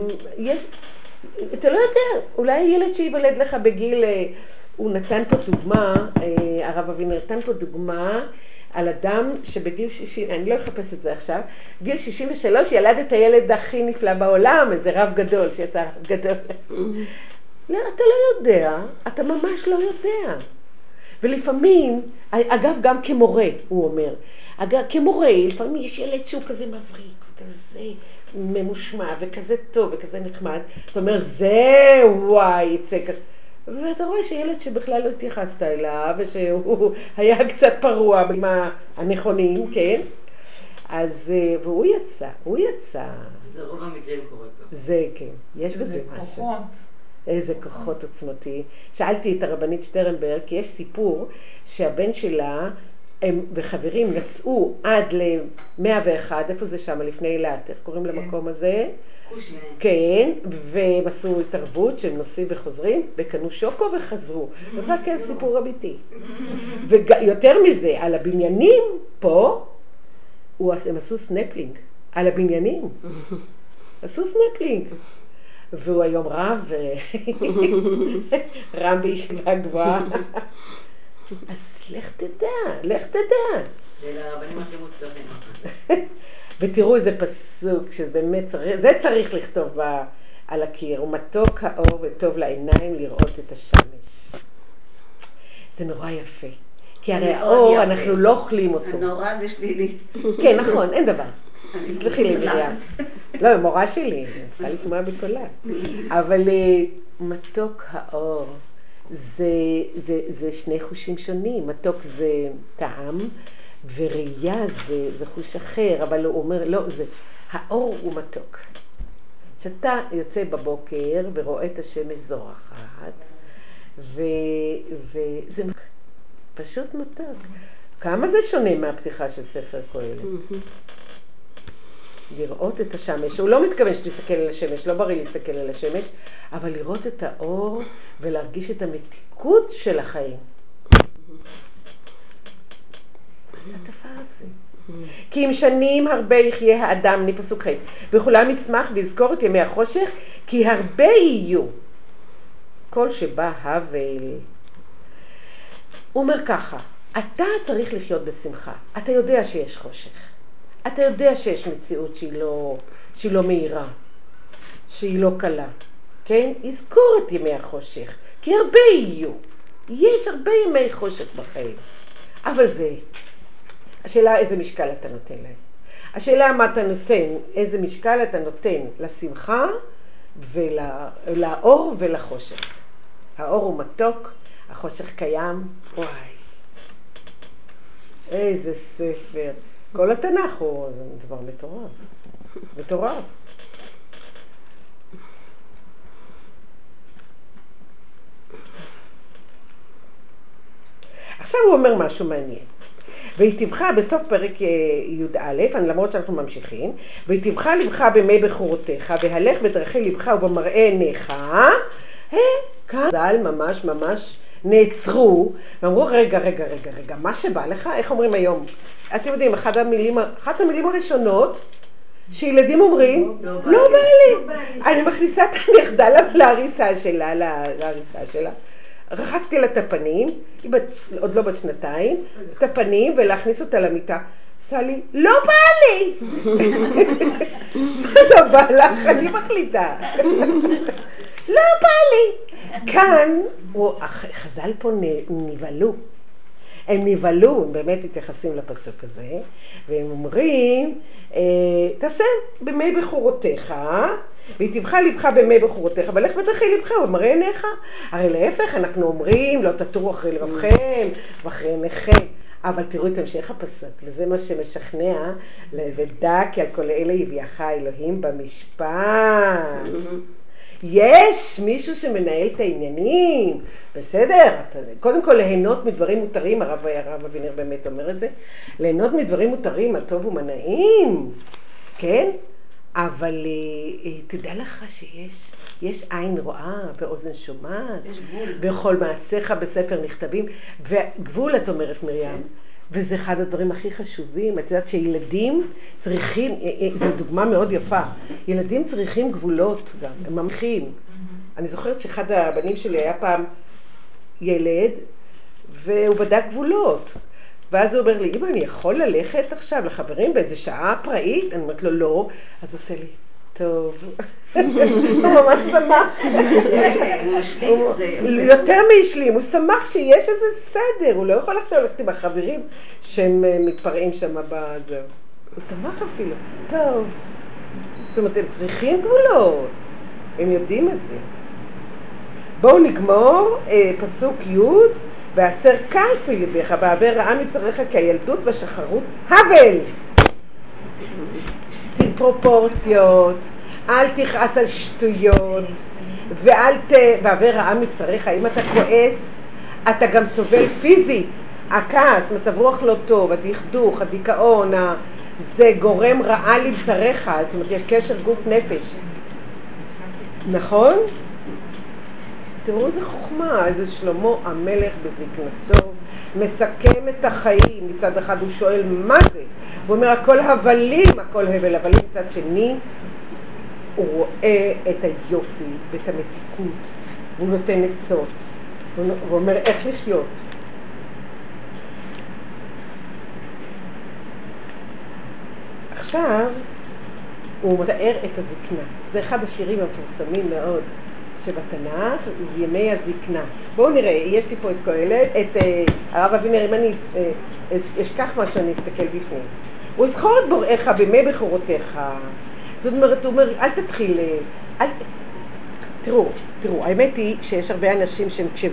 אתה לא יודע, אולי ילד שיוולד לך בגיל, הוא נתן פה דוגמה, הרב אבינר נתן פה דוגמה על אדם שבגיל 60, אני לא אחפש את זה עכשיו, גיל 63 ילד את הילד הכי נפלא בעולם, איזה רב גדול שיצא גדול. לא, אתה לא יודע, אתה ממש לא יודע. ולפעמים, אגב גם כמורה, הוא אומר, אגב כמורה, לפעמים יש ילד שהוא כזה מבריק, כזה ממושמע וכזה טוב וכזה נחמד, אתה אומר זה וואי יצא כזה, ואתה רואה שילד שבכלל לא התייחסת אליו ושהוא היה קצת פרוע במה הנכונים, כן? אז, והוא יצא, הוא יצא. זה רוב המקרים קורה ככה. זה כן, יש בזה משהו. כוחות. איזה כוחות עוצמתי. שאלתי את הרבנית שטרנברג, כי יש סיפור שהבן שלה הם וחברים נסעו עד ל-101, איפה זה שם? לפני אילת, איך קוראים למקום הזה? קושנר. כן, והם עשו התערבות שהם נוסעים וחוזרים, וקנו שוקו וחזרו. ורק כן סיפור אמיתי. ויותר מזה, על הבניינים פה, הם עשו סנפלינג. על הבניינים. עשו סנפלינג. והוא היום רב, רם בישיבה גבוהה. אז לך תדע, לך תדע. ולרבנים הכי מוצלחים. ותראו איזה פסוק, שבאמת צריך, זה צריך לכתוב על הקיר, ומתוק האור וטוב לעיניים לראות את השמש. זה נורא יפה, כי הרי האור אנחנו לא אוכלים אותו. הנורא זה שלילי. כן, נכון, אין דבר. סלחי לי מרים. לא, מורה שלי, אני צריכה לשמוע בקולה. אבל מתוק האור זה שני חושים שונים. מתוק זה טעם, וראייה זה חוש אחר, אבל הוא אומר, לא, האור הוא מתוק. כשאתה יוצא בבוקר ורואה את השמש זורחת, וזה פשוט מתוק. כמה זה שונה מהפתיחה של ספר קהלת? לראות את השמש, הוא לא מתכוון שתסתכל על השמש, לא בריא להסתכל על השמש, אבל לראות את האור ולהרגיש את המתיקות של החיים. זה הדבר הזה. כי אם שנים הרבה יחיה האדם, פסוק ח', וכולם ישמח ויזכור את ימי החושך, כי הרבה יהיו. כל שבא הבל. הוא אומר ככה, אתה צריך לחיות בשמחה, אתה יודע שיש חושך. אתה יודע שיש מציאות שהיא לא מהירה, שהיא לא קלה, כן? יזכור את ימי החושך, כי הרבה יהיו. יש הרבה ימי חושך בחיים. אבל זה, השאלה איזה משקל אתה נותן להם. השאלה מה אתה נותן, איזה משקל אתה נותן לשמחה ולאור ולחושך. האור הוא מתוק, החושך קיים, וואי. איזה ספר. כל התנ"ך הוא דבר מטורף. מטורף. עכשיו הוא אומר משהו מעניין. ויתבך בסוף פרק י"א, למרות שאנחנו ממשיכים, ויתבך לבך במי בחורותיך, והלך בדרכי לבך ובמראה עיניך, כאן ז"ל ממש נעצרו, ואמרו רגע, מה שבא לך, איך אומרים היום? אתם יודעים, אחת המילים הראשונות, שילדים אומרים, לא בא לי. אני מכניסה את הנכדה להריסה שלה, רחצתי לה את הפנים, היא עוד לא בת שנתיים, את הפנים ולהכניס אותה למיטה. עשה לי, לא בא לי. לא בא לך, אני מחליטה. לא בא לי. כאן, חז"ל פה נבהלו. הם נבהלו, הם באמת מתייחסים לפסוק הזה, והם אומרים, תעשה במי בחורותיך, ויתבך לבך במי בחורותיך, ולך בדרכי לבך ובמראה עיניך. הרי להפך, אנחנו אומרים, לא תטורו אחרי לבבכם ואחרי עיניכם. אבל תראו את המשך הפסוק, וזה מה שמשכנע, ודע כי על כל אלה יביאך אלוהים במשפט. יש מישהו שמנהל את העניינים, בסדר, קודם כל ליהנות מדברים מותרים, הרב אבינר באמת אומר את זה, ליהנות מדברים מותרים, הטוב הוא מנעים, כן? אבל תדע לך שיש עין רואה ואוזן שומעת, בכל מעשיך בספר נכתבים, וגבול את אומרת מרים, וזה אחד הדברים הכי חשובים. את יודעת שילדים צריכים, זו דוגמה מאוד יפה, ילדים צריכים גבולות גם, הם ממחים. אני זוכרת שאחד הבנים שלי היה פעם ילד, והוא בדק גבולות. ואז הוא אומר לי, אמא, אני יכול ללכת עכשיו לחברים באיזה שעה פראית? אני אומרת לו, לא. אז הוא עושה לי, טוב. הוא ממש שמח. יותר מהשלים, הוא שמח שיש איזה סדר, הוא לא יכול עכשיו ללכת עם החברים שהם מתפרעים שם בזה. הוא שמח אפילו, טוב. זאת אומרת, הם צריכים גבולות, הם יודעים את זה. בואו נגמור פסוק י' והסר כעס מלבך, בעבר רעה מבשריך כי הילדות והשחרות הבל. תן פרופורציות, אל תכעס על שטויות, בעבר רעה מבשריך, אם אתה כועס, אתה גם סובל פיזית. הכעס, מצב רוח לא טוב, הדכדוך, הדיכאון, זה גורם רעה לבשריך, זאת אומרת יש קשר גוף נפש. נכון? תראו איזה חוכמה, איזה שלמה המלך בזקנתו מסכם את החיים. מצד אחד הוא שואל מה זה, הוא אומר הכל הבלים, הכל הבל, אבל מצד שני הוא רואה את היופי ואת המתיקות, והוא נותן עצות, הוא אומר איך לחיות. עכשיו הוא מתאר את הזקנה. זה אחד השירים המפורסמים מאוד שבתנ"ך, זה ימי הזקנה. בואו נראה, יש לי פה את קהלת, את הרב אבינר, אם אני אשכח משהו אני אסתכל בפנים. וזכור את בוראיך בימי בחורותיך. זאת אומרת, הוא אומר, אל תתחיל, תראו, האמת היא שיש הרבה אנשים שהם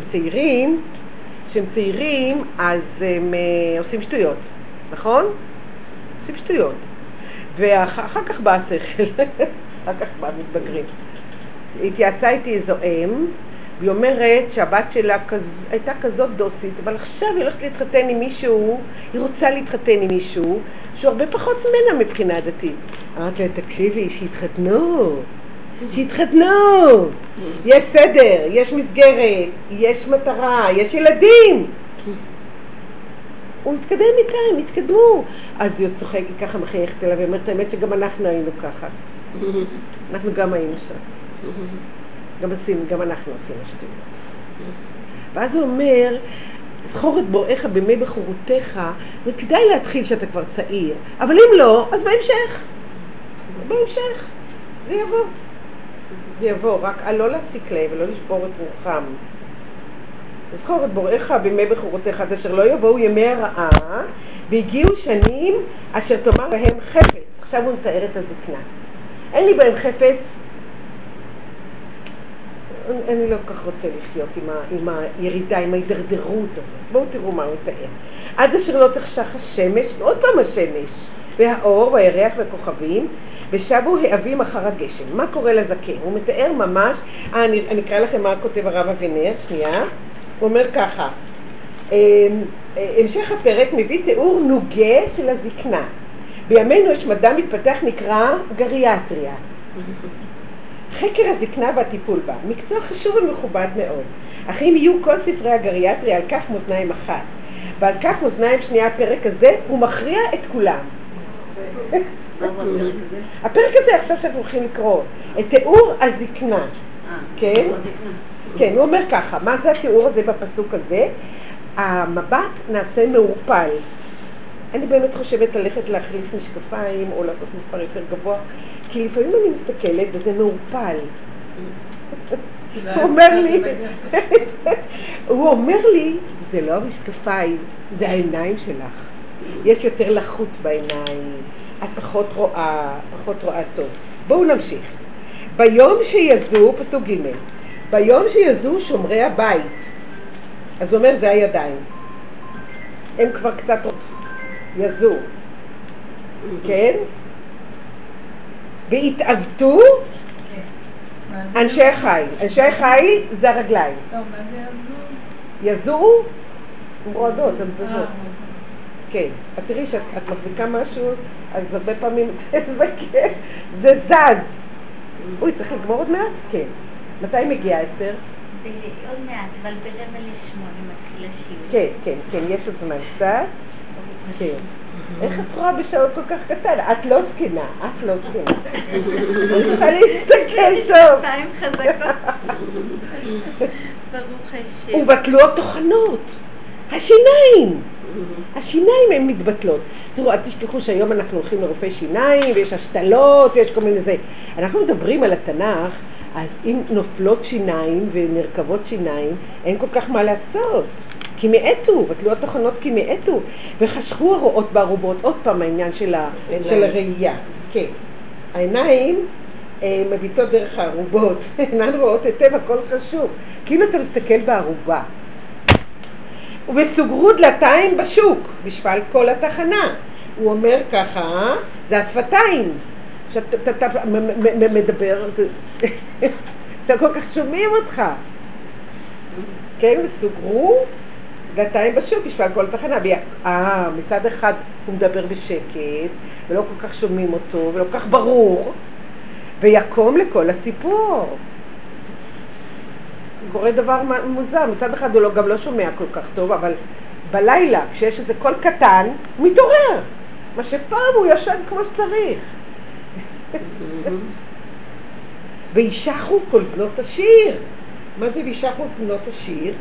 צעירים, אז הם עושים שטויות, נכון? עושים שטויות. ואחר כך בא השכל, אחר כך בא מתבגרים. התייעצה איתי איזו אם, והיא אומרת שהבת שלה הייתה כזאת דוסית, אבל עכשיו היא הולכת להתחתן עם מישהו, היא רוצה להתחתן עם מישהו, שהוא הרבה פחות ממנה מבחינה דתית. אמרתי לה, תקשיבי, שיתחתנו, יש סדר, יש מסגרת, יש מטרה, יש ילדים. הוא התקדם איתה, הם התקדמו. אז היא צוחקת ככה, מחייכת אליו, ואומרת, האמת שגם אנחנו היינו ככה. אנחנו גם היינו שם. גם אנחנו עשינו שטויות. ואז הוא אומר, זכור את בוראיך בימי בחורותיך, וכדאי להתחיל שאתה כבר צעיר. אבל אם לא, אז בהמשך. זה יבוא, רק לא להציק להם ולא לשבור את רוחם. זכור את בוראיך בימי בחורותיך, עד אשר לא יבואו ימי הרעה, והגיעו שנים אשר תאמר בהם חפץ. עכשיו הוא מתאר את הזקנה. אין לי בהם חפץ, אני לא כל כך רוצה לחיות עם הירידה, עם ההידרדרות הזאת. בואו תראו מה הוא מתאר. עד אשר לא תחשך השמש, עוד פעם השמש, והאור והירח והכוכבים, ושבו העבים אחר הגשם. מה קורה לזקן? הוא מתאר ממש, אני אקרא לכם מה כותב הרב אבינר, שנייה. הוא אומר ככה, המשך הפרק מביא תיאור נוגה של הזקנה. בימינו יש מדע מתפתח נקרא גריאטריה. חקר הזקנה והטיפול בה, מקצוע חשוב ומכובד מאוד. אך אם יהיו כל ספרי הגריאטריה על כף מאזניים אחת, ועל כף מאזניים שנייה הפרק הזה, הוא מכריע את כולם. הפרק הזה עכשיו שאנחנו הולכים לקרוא, את תיאור הזקנה. כן? כן, הוא אומר ככה, מה זה התיאור הזה בפסוק הזה? המבט נעשה מעורפל. אני באמת חושבת ללכת להחליף משקפיים או לעשות מספר יותר גבוה, כי לפעמים אני מסתכלת וזה מעורפל. הוא אומר לי, זה לא המשקפיים, זה העיניים שלך. יש יותר לחות בעיניים, את פחות רואה טוב. בואו נמשיך. ביום שיזו, פסוק ג', ביום שיזו שומרי הבית, אז הוא אומר זה הידיים. הם כבר קצת יזו, כן? והתעוותו אנשי החיל. אנשי החיל זה הרגליים. טוב, מה זה יזו? יזו מרועזות, הן זזות. כן, את תראי שאת מחזיקה משהו, אז הרבה פעמים זה זז. אוי, צריך לגמור עוד מעט? כן. מתי מגיעה אסתר? עוד מעט, אבל ברבע לשמונה מתחיל השיעור. כן, יש עוד זמן קצת. כן. איך את רואה בשעות כל כך קטן? את לא זקנה. אני צריכה להסתכל שוב. שפיים חזקות. ברוך השם. ובטלו התוכנות. השיניים הן מתבטלות. תראו, אל תשכחו שהיום אנחנו הולכים לרופאי שיניים, ויש השתלות, ויש כל מיני זה. אנחנו מדברים על התנ"ך, אז אם נופלות שיניים ונרכבות שיניים, אין כל כך מה לעשות. כי מעטו, בטלו התוכנות כי מעטו. וחשכו הרואות בערובות, עוד פעם העניין של הראייה. כן. העיניים מביטות דרך הערובות, אינן רואות היטב, הכל חשוב. כאילו אתה מסתכל בערובה. וסוגרו דלתיים בשוק, בשפל כל התחנה. הוא אומר ככה, זה השפתיים. שאתה מדבר, אתה כל כך שומעים אותך. כן, וסוגרו דלתיים בשוק, בשפל כל התחנה. מצד אחד הוא מדבר בשקט, ולא כל כך שומעים אותו, ולא כל כך ברור, ויקום לכל הציפור. קורה דבר מוזר, מצד אחד הוא גם לא שומע כל כך טוב, אבל בלילה, כשיש איזה קול קטן, הוא מתעורר. מה שפעם הוא ישן כמו שצריך. וישחו כל בנות השיר. מה זה וישחו כל בנות השיר?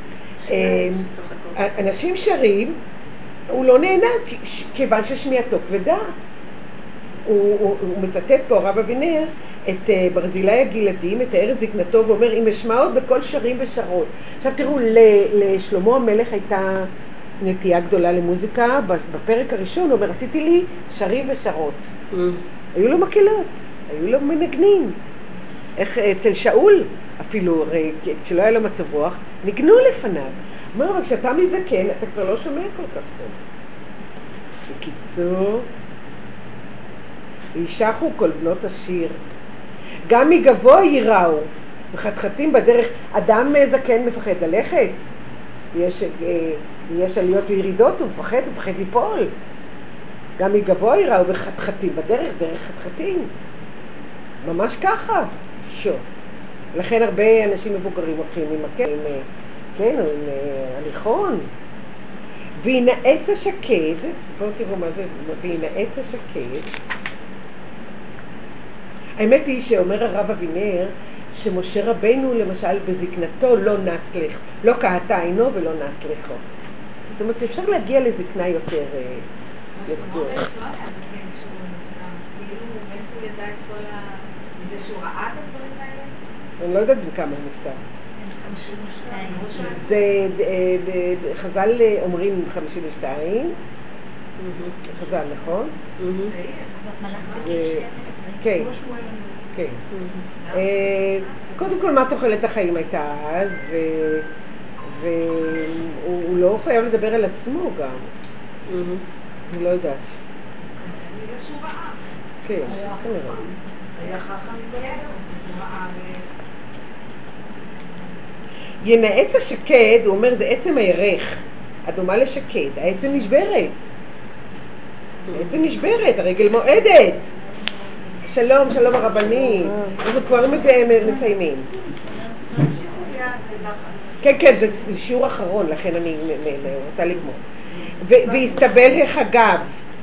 אנשים שרים, הוא לא נהנה, כיוון ששמיעתו כבדה. הוא מצטט פה, הרב אבינר, את ברזילי הגלעדי, מתאר את זקנתו ואומר, אם אשמע עוד בכל שרים ושרות. עכשיו תראו, לשלמה המלך הייתה נטייה גדולה למוזיקה. בפרק הראשון הוא אומר, עשיתי לי שרים ושרות. היו לו מקהלות, היו לו מנגנים. איך אצל שאול אפילו, הרי כשלא היה לו מצב רוח, ניגנו לפניו. אומר, אבל כשאתה מזדקן, אתה כבר לא שומע כל כך טוב. בקיצור, וישחו כל בנות השיר. גם מגבוה ייראו, וחתחתים בדרך. אדם זקן מפחד ללכת. יש עליות וירידות, הוא מפחד ליפול. גם מגבוה ייראו, וחתחתים בדרך, דרך חתחתים. ממש ככה. לכן הרבה אנשים מבוגרים הולכים עם מקל, כן, או עם הליכון. והנה עץ השקד, בואו תראו מה זה, והנה עץ השקד. האמת היא שאומר הרב אבינר, שמשה רבנו למשל בזקנתו לא נס לך, לא קהתה עינו ולא נס לכו. זאת אומרת שאפשר להגיע לזקנה יותר... מה שאומר, לא היה זקן כשהוא נפטר, אז כאילו באמת הוא ידע את כל ה... מזה שהוא ראה את הדברים האלה? אני לא יודעת בכמה הוא נפטר. 52. זה, חז"ל אומרים 52, חז"ל, נכון? כן, כן. קודם כל, מה תוחלת החיים הייתה אז, והוא לא חייב לדבר על עצמו גם. אני לא יודעת. בגלל שהוא ראה. כן, היה חכם גדול, הוא ראה ינעץ השקד, הוא אומר, זה עצם הירך, הדומה לשקד, העצם נשברת. העצם נשברת, הרגל מועדת. שלום, שלום הרבני. אנחנו כבר מסיימים. כן, כן, זה שיעור אחרון, לכן אני רוצה לגמור. והסתבל החגב.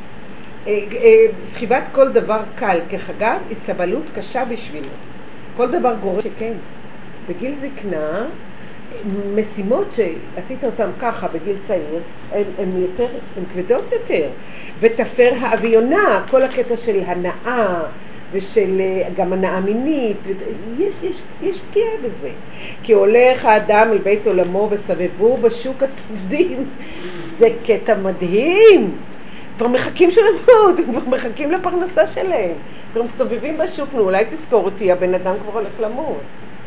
סחיבת כל דבר קל כחגב היא סבלות קשה בשבילו. כל דבר גורם שכן. בגיל זקנה, משימות שעשית אותן ככה בגיל צעיר, הן כבדות יותר. ותפר האביונה, כל הקטע של הנאה ושל גם הנאה מינית, יש פגיעה בזה. כי הולך האדם אל בית עולמו וסבבו בשוק הספדים. זה קטע מדהים. כבר מחכים שלמות, כבר מחכים לפרנסה שלהם. כבר מסתובבים בשוק, נו, אולי תזכור אותי, הבן אדם כבר הולך למות.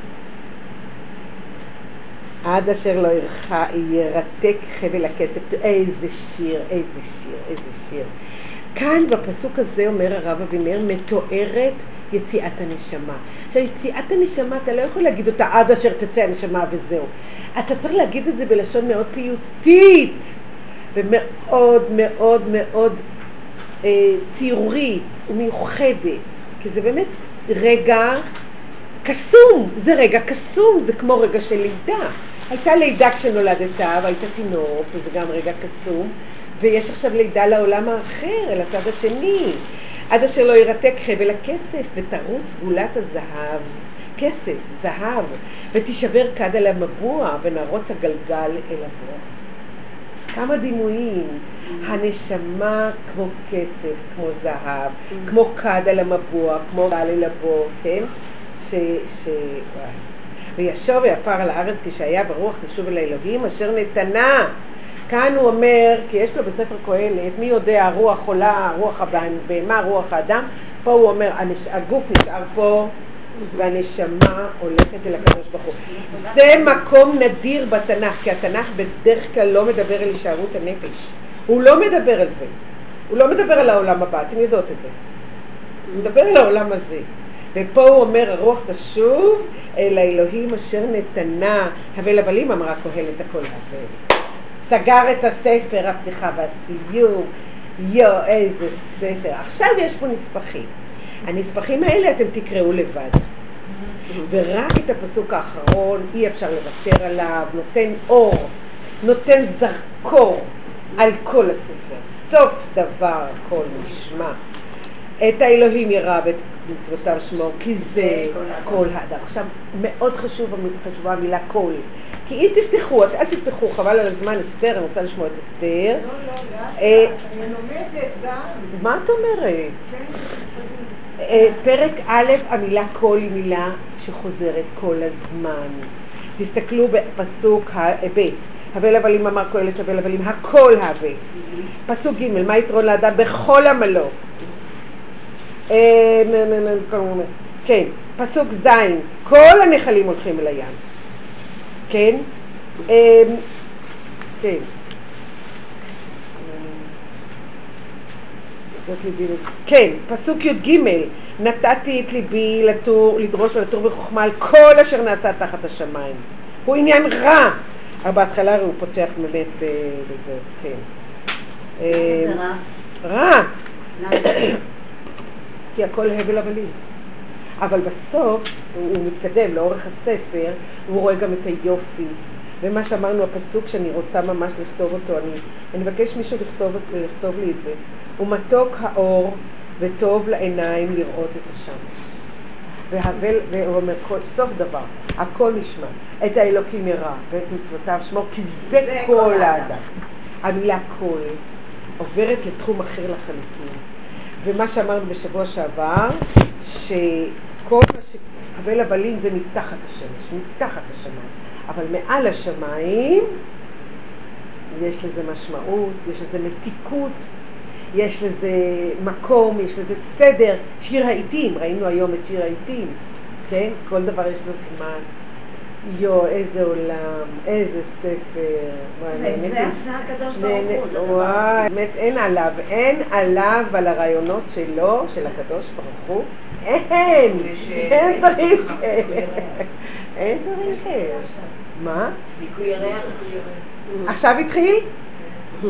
עד אשר לא ירתק חבל הכסף. איזה שיר, איזה שיר, איזה שיר. כאן בפסוק הזה אומר הרב אבינר, מתוארת יציאת הנשמה. עכשיו, יציאת הנשמה, אתה לא יכול להגיד אותה עד אשר תצא הנשמה וזהו. אתה צריך להגיד את זה בלשון מאוד פיוטית, ומאוד מאוד מאוד ציורית ומיוחדת, כי זה באמת רגע קסום, זה רגע קסום, זה כמו רגע של לידה. הייתה לידה כשנולדת, והיית תינוק, וזה גם רגע קסום, ויש עכשיו לידה לעולם האחר, אל הצד השני. עד אשר לא ירתק חבל הכסף, ותרוץ גולת הזהב, כסף, זהב, ותשבר כד על המבוע, ונרוץ הגלגל אל הבור. כמה דימויים, הנשמה כמו כסף, כמו זהב, כמו כד על המבוע, כמו גל אל הבור, כן? וישוב ויפר על הארץ כשהיה ברוח תשוב אל האלוהים אשר נתנה. כאן הוא אומר, כי יש לו בספר קהלת, מי יודע, הרוח עולה, רוח הבהמה, רוח האדם. פה הוא אומר, הגוף נשאר פה והנשמה הולכת אל הקדוש ברוך הוא. זה מקום נדיר בתנ"ך, כי התנ"ך בדרך כלל לא מדבר על הישארות הנפש. הוא לא מדבר על זה. הוא לא מדבר על העולם הבא, אתם יודעות את זה. הוא מדבר על העולם הזה. ופה הוא אומר, הרוח תשוב אל האלוהים אשר נתנה. הבל הבלים אמרה קהלת הכל הבל. סגר את הספר, הפתיחה והסיום. איזה ספר. עכשיו יש פה נספחים. הנספחים האלה אתם תקראו לבד. ורק את הפסוק האחרון אי אפשר לוותר עליו, נותן אור, נותן זרקור על כל הספר. סוף דבר הכל נשמע. את האלוהים ירא מצוותיו שמור, כי זה כל האדם. עכשיו, מאוד חשובה המילה כל. כי אם תפתחו, אל תפתחו, חבל על הזמן, אסתר, אני רוצה לשמוע את אסתר. אני לומדת גם. מה את אומרת? פרק א', המילה כל היא מילה שחוזרת כל הזמן. תסתכלו בפסוק ב', הבל הבלים אמר קהלת הבל הבלים, הכל הווה. פסוק ג', מה יתרון לאדם בכל עמלו? כן, פסוק ז', כל הנחלים הולכים אל הים. כן? כן. כן, פסוק י"ג, נתתי את ליבי לדרוש ולתור בחוכמה על כל אשר נעשה תחת השמיים. הוא עניין רע. אבל בהתחלה הוא פותח באמת בזה, כן. זה רע? רע. למה? כי הכל הבל הבלים. אבל בסוף הוא מתקדם לאורך הספר, והוא רואה גם את היופי. ומה שאמרנו, הפסוק שאני רוצה ממש לכתוב אותו, אני מבקש מישהו לכתוב לי את זה. הוא מתוק האור וטוב לעיניים לראות את השמש. והוא אומר, סוף דבר, הכל נשמע, את האלוקים ירא ואת מצוותיו שמור, כי זה כל האדם. המילה כל עוברת לתחום אחר לחלוטין. ומה שאמרנו בשבוע שעבר, שכל מה שהבל הבלים זה מתחת השמש, מתחת השמיים. אבל מעל השמיים יש לזה משמעות, יש לזה מתיקות, יש לזה מקום, יש לזה סדר. שיר העיתים, ראינו היום את שיר העיתים, כן? כל דבר יש לו זמן. איזה עולם, איזה ספר. את זה עשה הקדוש ברוך הוא, זה דבר וואי, באמת אין עליו על הרעיונות שלו, של הקדוש ברוך הוא, אין דברים כאלה. אין דברים כאלה. מה? ניקוי ירח. עכשיו התחיל? 8:30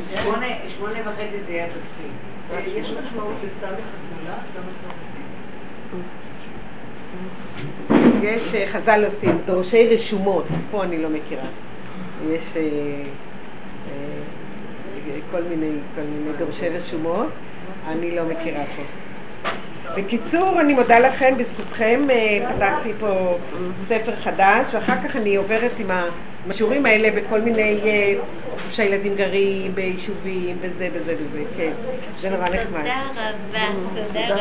זה יהיה בשיא. יש משמעות לסמך הגדולה, סמך הגדולה. יש חז"ל עושים, דורשי רשומות, פה אני לא מכירה. יש כל מיני דורשי רשומות, אני לא מכירה פה. בקיצור, אני מודה לכם, בזכותכם פתחתי פה ספר חדש, ואחר כך אני עוברת עם השיעורים האלה בכל מיני, שהילדים גרים ביישובים, וזה, כן. זה נורא נחמד. תודה רבה, תודה רבה.